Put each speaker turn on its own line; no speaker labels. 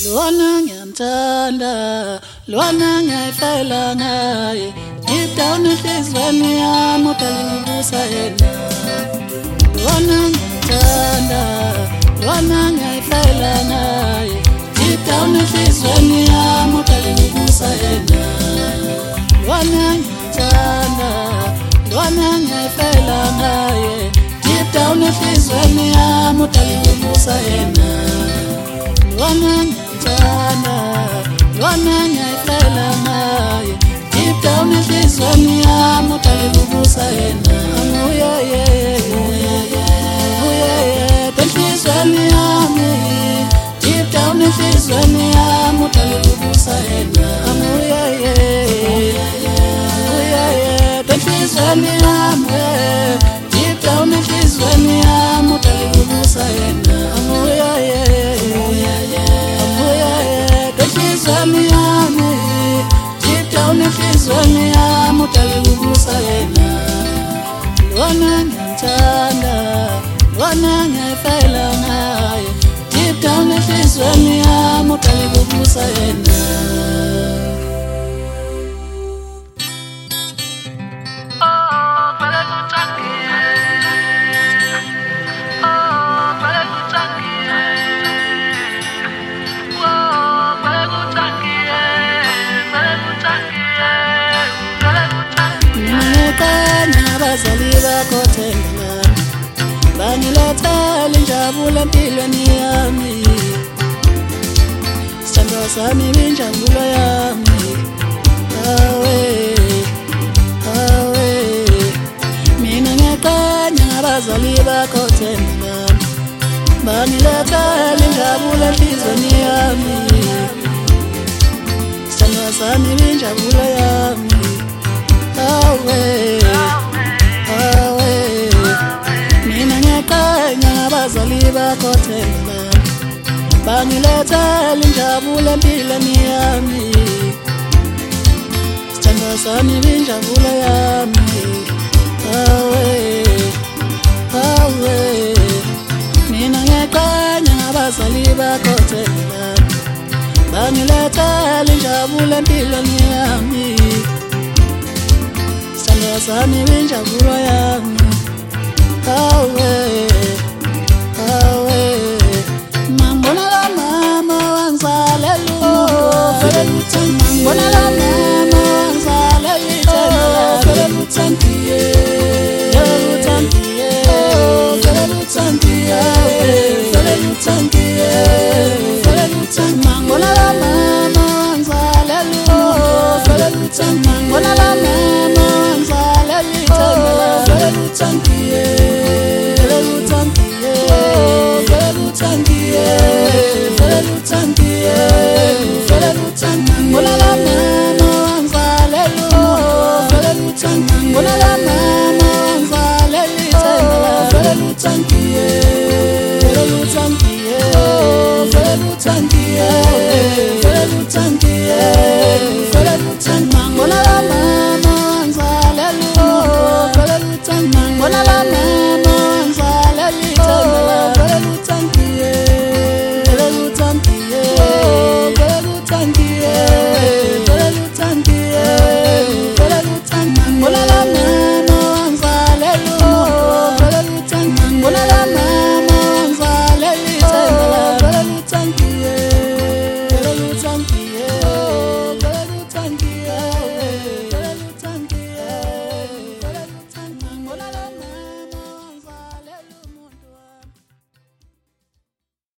Lwana ngiyamthanda, lwana ngiyayifela ngaye. Deep down enhliziyweni yami uqale ukubusa yena. Lwana ngiyamthanda, lwana ngiyayifela ngaye. Deep down enhliziyweni yami uqale ukubusa yena. Lwana ngiyamthanda, lwana ngiyayifela ngaye. Deep down enhliziyweni yami uqale ukubusa yena. Lwana ngiyamthanda, lwana ngiyayifela ngaye. Deep down enhliziyweni yami uqale ukubusa yena. Enhliziyweni yami, deep down enhliziyweni yami uqale ukubusa yena. Enhliziyweni yami, deep down enhliziyweni yami uqale ukubusa yena. Enhliziyweni yami, deep down enhliziyweni yami uqale ukubusa yena. Lwana ngiyamthanda, lwana ngiyayifela ngaye. Deep down enhliziyweni yami uqale ukubusa yena. Abazali bakho themba bangilethela injabulo empilweni yami. Sithando sami injabulo yami. Awe, awe, mina ngiyaqanya ngabazali bakho themba bangilethela injabulo empilweni yami. Sithando sami injabulo yami. Awe, mina ngiyaqanya ngabazali bakho themba bangilethela injabulo empilweni yami. Sithando sami injabulo yami. Awe, awe, mina ngiyaqanya ngabazali bakho themba bangilethela injabulo empilweni yami. Sithando sami injabulo yami. Awe, awe, mambona la mama wanzale lumo. Mambona la mama wanzale litena. Fele lutantiye, fele lutantiye, fele lutantiye, fele lutantiye, fele lutantiye. Mambona la mama wanzale lumo. Fele lutantiye, mambona la mama wanzale litena. Fele lutantiye. Yeah.